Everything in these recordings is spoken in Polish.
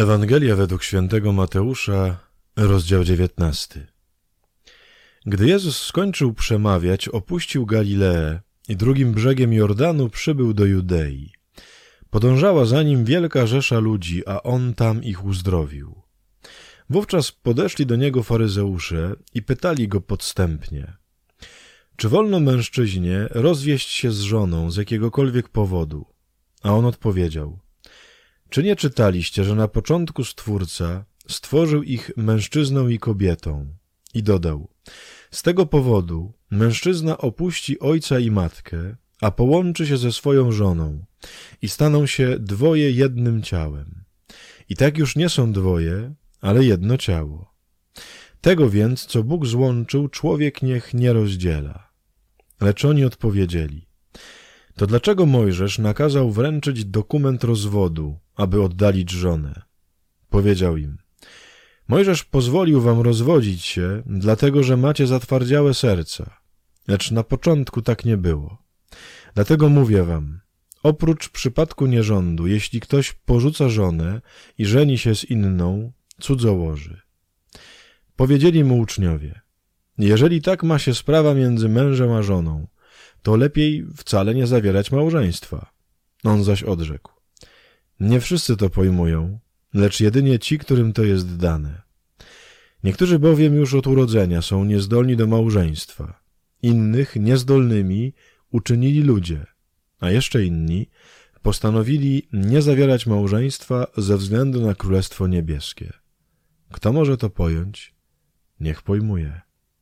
Ewangelia według świętego Mateusza, rozdział 19. Gdy Jezus skończył przemawiać, opuścił Galileę i drugim brzegiem Jordanu przybył do Judei. Podążała za nim wielka rzesza ludzi, a on tam ich uzdrowił. Wówczas podeszli do niego faryzeusze i pytali go podstępnie: czy wolno mężczyźnie rozwieść się z żoną z jakiegokolwiek powodu? A on odpowiedział: czy nie czytaliście, że na początku Stwórca stworzył ich mężczyzną i kobietą? I dodał: z tego powodu mężczyzna opuści ojca i matkę, a połączy się ze swoją żoną i staną się dwoje jednym ciałem. I tak już nie są dwoje, ale jedno ciało. Tego więc, co Bóg złączył, człowiek niech nie rozdziela. Lecz oni odpowiedzieli: to dlaczego Mojżesz nakazał wręczyć dokument rozwodu, aby oddalić żonę? Powiedział im: Mojżesz pozwolił wam rozwodzić się, dlatego że macie zatwardziałe serca. Lecz na początku tak nie było. Dlatego mówię wam, oprócz przypadku nierządu, jeśli ktoś porzuca żonę i żeni się z inną, cudzołoży. Powiedzieli mu uczniowie: jeżeli tak ma się sprawa między mężem a żoną, to lepiej wcale nie zawierać małżeństwa. On zaś odrzekł: nie wszyscy to pojmują, lecz jedynie ci, którym to jest dane. Niektórzy bowiem już od urodzenia są niezdolni do małżeństwa, innych niezdolnymi uczynili ludzie, a jeszcze inni postanowili nie zawierać małżeństwa ze względu na Królestwo Niebieskie. Kto może to pojąć? Niech pojmuje.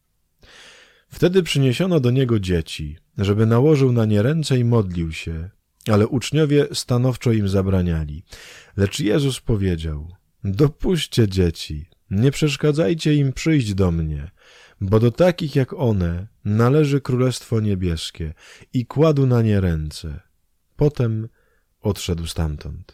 Wtedy przyniesiono do niego dzieci, żeby nałożył na nie ręce i modlił się, ale uczniowie stanowczo im zabraniali. Lecz Jezus powiedział: dopuśćcie dzieci, nie przeszkadzajcie im przyjść do mnie, bo do takich jak one należy Królestwo Niebieskie, i kładł na nie ręce. Potem odszedł stamtąd.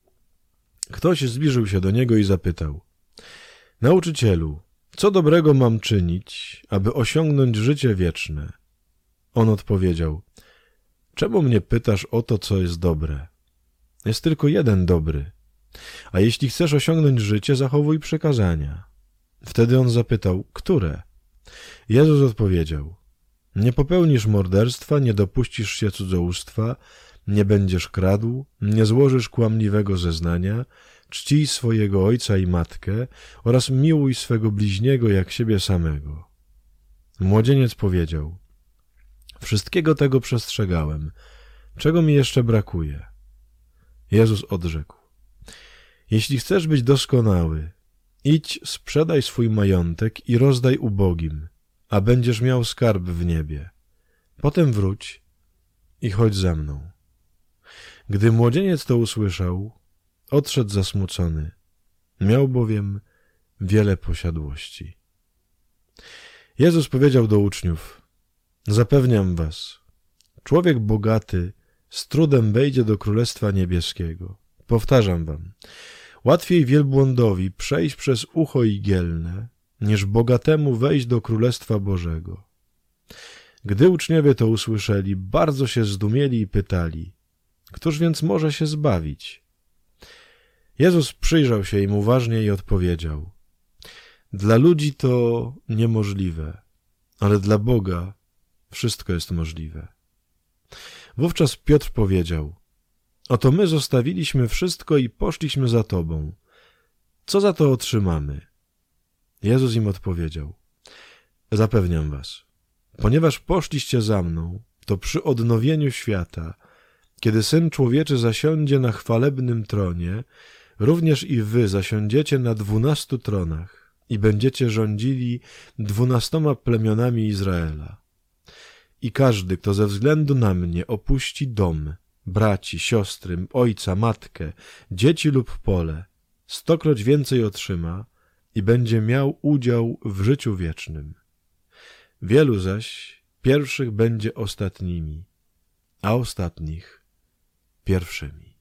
Ktoś zbliżył się do niego i zapytał: nauczycielu, co dobrego mam czynić, aby osiągnąć życie wieczne? On odpowiedział: czemu mnie pytasz o to, co jest dobre? Jest tylko jeden dobry. A jeśli chcesz osiągnąć życie, zachowuj przykazania. Wtedy on zapytał: które? Jezus odpowiedział: nie popełnisz morderstwa, nie dopuścisz się cudzołóstwa, nie będziesz kradł, nie złożysz kłamliwego zeznania, czcij swojego ojca i matkę oraz miłuj swego bliźniego jak siebie samego. Młodzieniec powiedział: wszystkiego tego przestrzegałem. Czego mi jeszcze brakuje? Jezus odrzekł: jeśli chcesz być doskonały, idź, sprzedaj swój majątek i rozdaj ubogim, a będziesz miał skarb w niebie. Potem wróć i chodź za mną. Gdy młodzieniec to usłyszał, odszedł zasmucony. Miał bowiem wiele posiadłości. Jezus powiedział do uczniów: zapewniam was, człowiek bogaty z trudem wejdzie do Królestwa Niebieskiego. Powtarzam wam, łatwiej wielbłądowi przejść przez ucho igielne, niż bogatemu wejść do Królestwa Bożego. Gdy uczniowie to usłyszeli, bardzo się zdumieli i pytali: któż więc może się zbawić? Jezus przyjrzał się im uważnie i odpowiedział: dla ludzi to niemożliwe, ale dla Boga wszystko jest możliwe. Wówczas Piotr powiedział: oto my zostawiliśmy wszystko i poszliśmy za Tobą. Co za to otrzymamy? Jezus im odpowiedział: zapewniam was, ponieważ poszliście za mną, to przy odnowieniu świata, kiedy Syn Człowieczy zasiądzie na chwalebnym tronie, również i wy zasiądziecie na 12 tronach i będziecie rządzili 12 plemionami Izraela. I każdy, kto ze względu na mnie opuści dom, braci, siostry, ojca, matkę, dzieci lub pole, 100-kroć więcej otrzyma i będzie miał udział w życiu wiecznym. Wielu zaś pierwszych będzie ostatnimi, a ostatnich pierwszymi.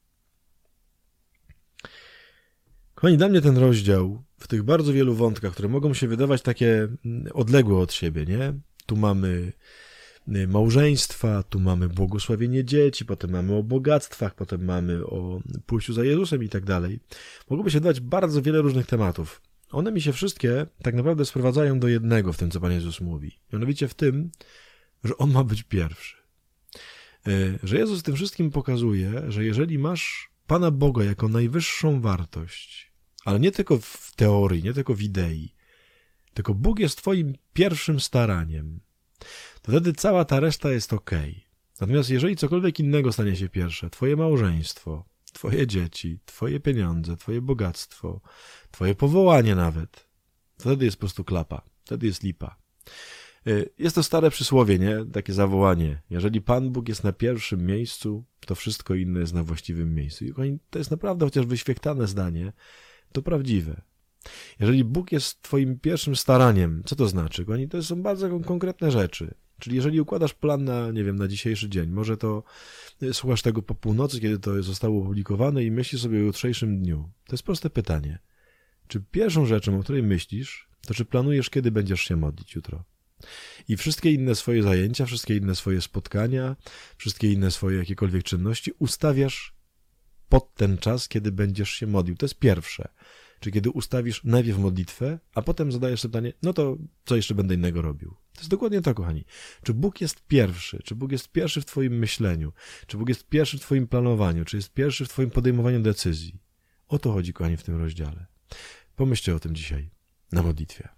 Kochani, dla mnie ten rozdział w tych bardzo wielu wątkach, które mogą się wydawać takie odległe od siebie, nie? Tu mamy małżeństwa, tu mamy błogosławienie dzieci, potem mamy o bogactwach, potem mamy o pójściu za Jezusem i tak dalej. Mogłoby się dać bardzo wiele różnych tematów. One mi się wszystkie tak naprawdę sprowadzają do jednego w tym, co Pan Jezus mówi. Mianowicie w tym, że On ma być pierwszy. Że Jezus tym wszystkim pokazuje, że jeżeli masz Pana Boga jako najwyższą wartość, ale nie tylko w teorii, nie tylko w idei, tylko Bóg jest twoim pierwszym staraniem, to wtedy cała ta reszta jest okej. Natomiast jeżeli cokolwiek innego stanie się pierwsze, twoje małżeństwo, twoje dzieci, twoje pieniądze, twoje bogactwo, twoje powołanie nawet, wtedy jest po prostu klapa, wtedy jest lipa. Jest to stare przysłowie, nie? Takie zawołanie. Jeżeli Pan Bóg jest na pierwszym miejscu, to wszystko inne jest na właściwym miejscu. I to jest naprawdę chociaż wyświechtane zdanie, to prawdziwe. Jeżeli Bóg jest twoim pierwszym staraniem, co to znaczy? Kochani, to są bardzo konkretne rzeczy. Czyli jeżeli układasz plan na, nie wiem, na dzisiejszy dzień, może to słuchasz tego po północy, kiedy to zostało opublikowane i myślisz sobie o jutrzejszym dniu. To jest proste pytanie. Czy pierwszą rzeczą, o której myślisz, to czy planujesz, kiedy będziesz się modlić jutro? I wszystkie inne swoje zajęcia, wszystkie inne swoje spotkania, wszystkie inne swoje jakiekolwiek czynności ustawiasz pod ten czas, kiedy będziesz się modlił. To jest pierwsze. Czy kiedy ustawisz najpierw modlitwę, a potem zadajesz sobie pytanie, no to co jeszcze będę innego robił? To jest dokładnie to, kochani. Czy Bóg jest pierwszy? Czy Bóg jest pierwszy w twoim myśleniu? Czy Bóg jest pierwszy w twoim planowaniu? Czy jest pierwszy w twoim podejmowaniu decyzji? O to chodzi, kochani, w tym rozdziale. Pomyślcie o tym dzisiaj na modlitwie.